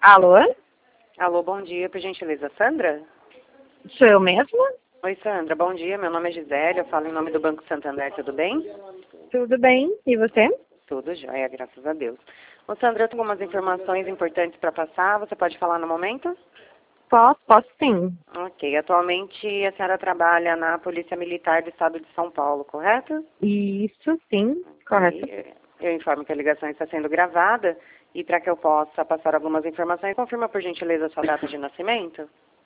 Alô? Alô, bom dia, por gentileza, Sandra? Sou eu mesma? Oi, Sandra, bom dia, meu nome é Gisele, eu falo em nome do Banco Santander, tudo bem? Tudo bem? E você? Tudo jóia, graças a Deus. Ô, Sandra, eu tenho algumas informações importantes para passar, você pode falar no momento? Posso sim. Ok, atualmente a senhora trabalha na Polícia Militar do Estado de São Paulo, correto? Isso, sim, correto. Ok, eu informo que a ligação está sendo gravada e para que eu possa passar algumas informações, confirma por gentileza a sua data de nascimento?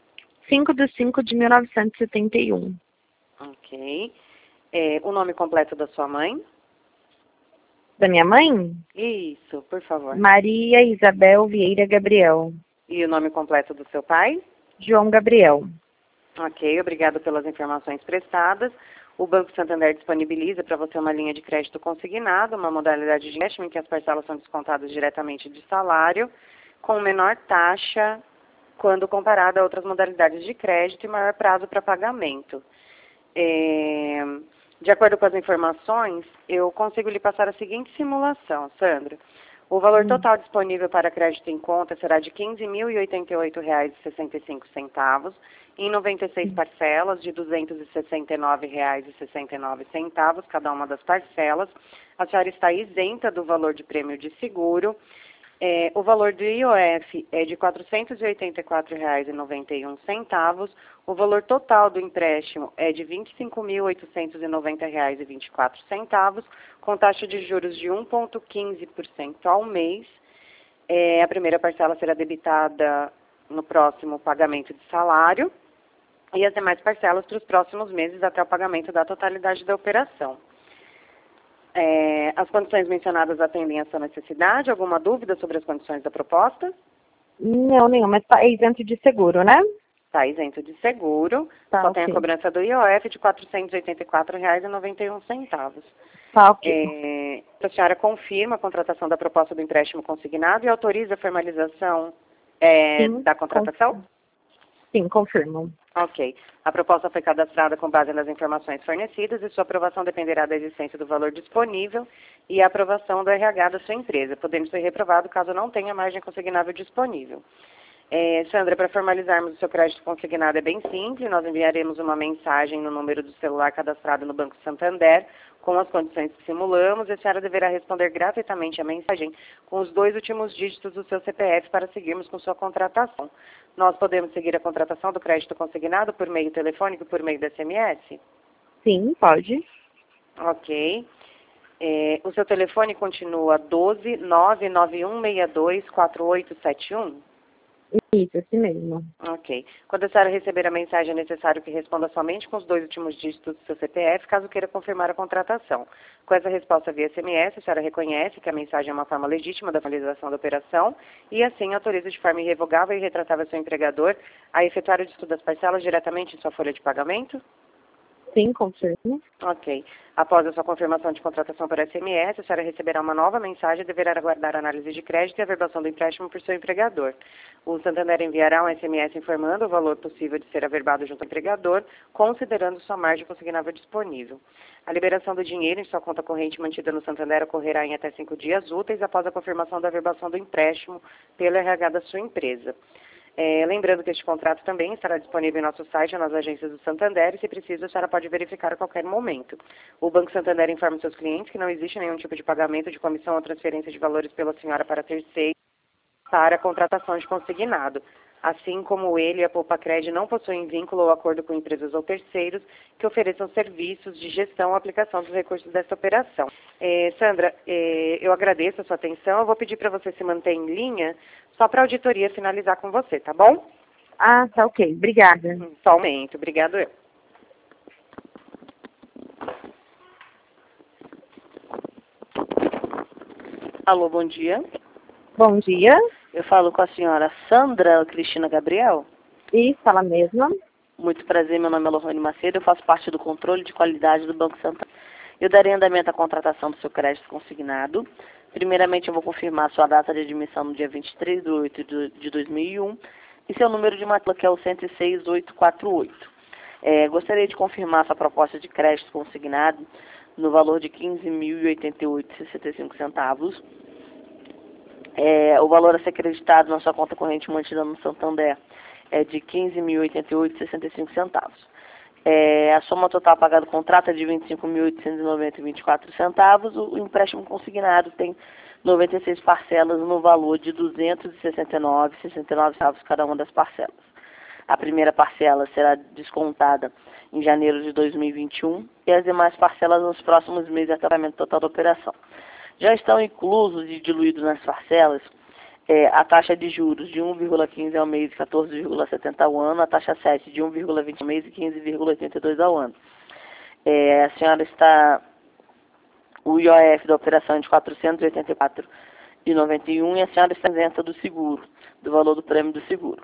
5/5/1971. Ok. O nome completo da sua mãe? Da minha mãe? Isso, por favor. Maria Isabel Vieira Gabriel. E o nome completo do seu pai? João Gabriel. Ok, obrigado pelas informações prestadas. O Banco Santander disponibiliza para você uma linha de crédito consignado, uma modalidade de empréstimo em que as parcelas são descontadas diretamente de salário, com menor taxa quando comparado a outras modalidades de crédito e maior prazo para pagamento. De acordo com as informações, eu consigo lhe passar a seguinte simulação, Sandra. O valor total disponível para crédito em conta será de R$ 15.088,65, em 96 parcelas de R$ 269,69, cada uma das parcelas. A senhora está isenta do valor de prêmio de seguro. O valor do IOF é de R$ 484,91. O valor total do empréstimo é de R$ 25.890,24, com taxa de juros de 1,15% ao mês. A primeira parcela será debitada no próximo pagamento de salário e as demais parcelas para os próximos meses até o pagamento da totalidade da operação. As condições mencionadas atendem a sua necessidade? Alguma dúvida sobre as condições da proposta? Não, nenhuma. Está isento de seguro, né? Está isento de seguro, Tá, só ok. tem a cobrança do IOF de R$ 484,91. Tá, ok. A senhora confirma a contratação da proposta do empréstimo consignado e autoriza a formalização Sim, da contratação? sim, confirmo. Ok. A proposta foi cadastrada com base nas informações fornecidas e sua aprovação dependerá da existência do valor disponível e a aprovação do RH da sua empresa, podendo ser reprovado caso não tenha margem consignável disponível. Sandra, para formalizarmos o seu crédito consignado é bem simples, nós enviaremos uma mensagem no número do celular cadastrado no Banco Santander com as condições que simulamos e a senhora deverá responder gratuitamente a mensagem com os 2 últimos dígitos do seu CPF para seguirmos com sua contratação. Nós podemos seguir a contratação do crédito consignado por meio telefônico e por meio do SMS? Sim, pode. Ok. O seu telefone continua 12 99162 4871? Isso, assim mesmo. Ok. Quando a senhora receber a mensagem, é necessário que responda somente com os 2 últimos dígitos do seu CPF, caso queira confirmar a contratação. Com essa resposta via SMS, a senhora reconhece que a mensagem é uma forma legítima da finalização da operação e, assim, autoriza de forma irrevogável e retratável seu empregador a efetuar o destino das parcelas diretamente em sua folha de pagamento? Sim, confirmo. Ok. Após a sua confirmação de contratação por SMS, a senhora receberá uma nova mensagem e deverá aguardar a análise de crédito e a averbação do empréstimo por seu empregador. O Santander enviará um SMS informando o valor possível de ser averbado junto ao empregador, considerando sua margem consignável disponível. A liberação do dinheiro em sua conta corrente mantida no Santander ocorrerá em até 5 dias úteis após a confirmação da averbação do empréstimo pelo RH da sua empresa. Lembrando que este contrato também estará disponível em nosso site ou nas agências do Santander e, se preciso, a senhora pode verificar a qualquer momento. O Banco Santander informa seus clientes que não existe nenhum tipo de pagamento de comissão ou transferência de valores pela senhora para terceiros para a contratação de consignado. Assim como ele e a Poupa-Cred não possuem vínculo ou acordo com empresas ou terceiros que ofereçam serviços de gestão ou aplicação dos recursos desta operação. Sandra, eu agradeço a sua atenção. Eu vou pedir para você se manter em linha só para a auditoria finalizar com você, tá bom? Ah, tá ok. Obrigada. Só um momento. Obrigado eu. Alô, bom dia. Bom dia. Eu falo com a senhora Sandra Cristina Gabriel. Isso, ela mesma. Muito prazer, meu nome é Lohane Macedo, eu faço parte do controle de qualidade do Banco Santander. Eu darei andamento à contratação do seu crédito consignado. Primeiramente, eu vou confirmar sua data de admissão no dia 23/8 de 2001 e seu número de matrícula, que é o 106848. Gostaria de confirmar sua proposta de crédito consignado no valor de R$ 15.088,65. O valor a ser acreditado na sua conta corrente mantida no Santander é de R$ 15.088,65. A soma total pagada do contrato é de R$ 25.890,24. O empréstimo consignado tem 96 parcelas no valor de R$ 269,69 cada uma das parcelas. A primeira parcela será descontada em janeiro de 2021 e as demais parcelas nos próximos meses até o pagamento total da operação. Já estão inclusos e diluídos nas parcelas a taxa de juros de 1,15 ao mês e 14,70 ao ano, a taxa 7 de 1,20 ao mês e 15,82 ao ano. A senhora está... O IOF da operação é de R$ 484,91 e a senhora está isenta do seguro, do valor do prêmio do seguro.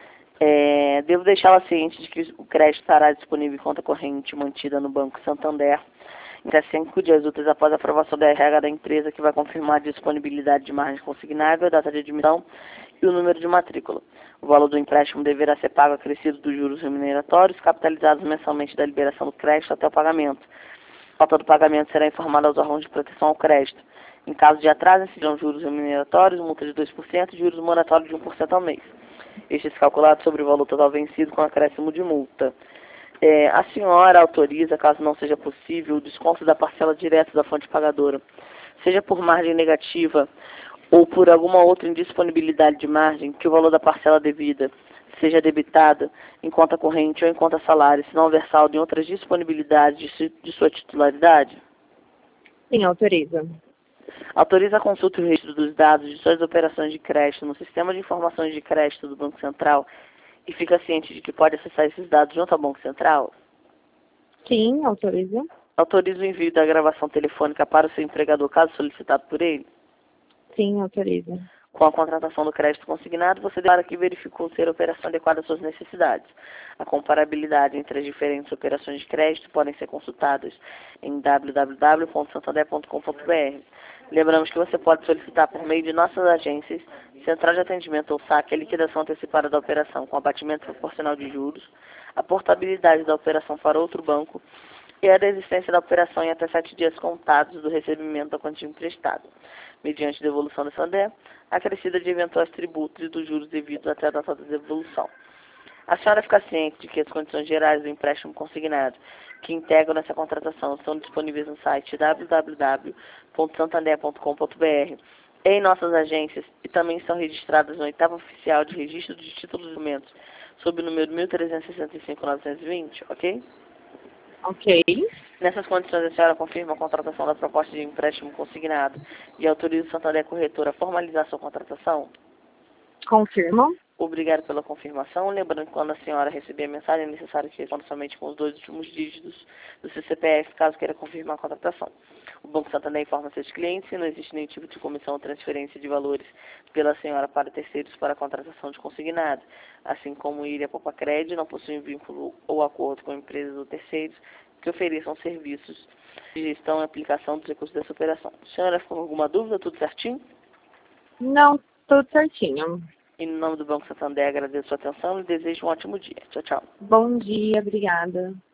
Devo deixá-la ciente de que o crédito estará disponível em conta corrente mantida no Banco Santander até 5 dias úteis após a aprovação da RH da empresa, que vai confirmar a disponibilidade de margem consignável, a data de admissão e o número de matrícula. O valor do empréstimo deverá ser pago acrescido dos juros remuneratórios, capitalizados mensalmente da liberação do crédito até o pagamento. A falta do pagamento será informada aos órgãos de proteção ao crédito. Em caso de atraso, incidirão juros remuneratórios, multa de 2% e juros moratórios de 1% ao mês. Estes calculados sobre o valor total vencido com acréscimo de multa. A senhora autoriza, caso não seja possível, o desconto da parcela direta da fonte pagadora, seja por margem negativa ou por alguma outra indisponibilidade de margem, que o valor da parcela devida seja debitada em conta corrente ou em conta salário, se não houver saldo em outras disponibilidades de sua titularidade? Sim, autoriza. Autoriza a consulta e o registro dos dados de suas operações de crédito no Sistema de Informações de Crédito do Banco Central e fica ciente de que pode acessar esses dados junto ao Banco Central? Sim, autoriza. Autoriza o envio da gravação telefônica para o seu empregador, caso solicitado por ele? Sim, autoriza. Com a contratação do crédito consignado, você declara que verificou ser a operação adequada às suas necessidades. A comparabilidade entre as diferentes operações de crédito podem ser consultadas em www.santander.com.br. Lembramos que você pode solicitar por meio de nossas agências, Central de Atendimento ou SAC, a liquidação antecipada da operação com abatimento proporcional de juros, a portabilidade da operação para outro banco e a desistência da operação em até 7 dias contados do recebimento da quantia emprestada, mediante devolução da Santander, acrescida de eventuais tributos e dos juros devidos até a data da devolução. A senhora fica ciente de que as condições gerais do empréstimo consignado que integram essa contratação estão disponíveis no site www.santander.com.br e em nossas agências e também estão registradas no 8º Oficial de Registro de Títulos e Documentos sob o número 1365-920, ok? Ok. Nessas condições, a senhora confirma a contratação da proposta de empréstimo consignado e autoriza o Santander Corretora a formalizar sua contratação? Confirmo. Obrigado pela confirmação. Lembrando que quando a senhora receber a mensagem, é necessário que responda somente com os 2 últimos dígitos do seu CPF, caso queira confirmar a contratação. O Banco Santander informa seus clientes que não existe nenhum tipo de comissão ou transferência de valores pela senhora para terceiros para a contratação de consignado, assim como ir a Popacred não possui vínculo ou acordo com empresas ou terceiros que ofereçam serviços de gestão e aplicação dos recursos dessa operação. A senhora ficou com alguma dúvida? Tudo certinho? Não, tudo certinho. Em nome do Banco Santander, agradeço a sua atenção e desejo um ótimo dia. Tchau, tchau. Bom dia, obrigada.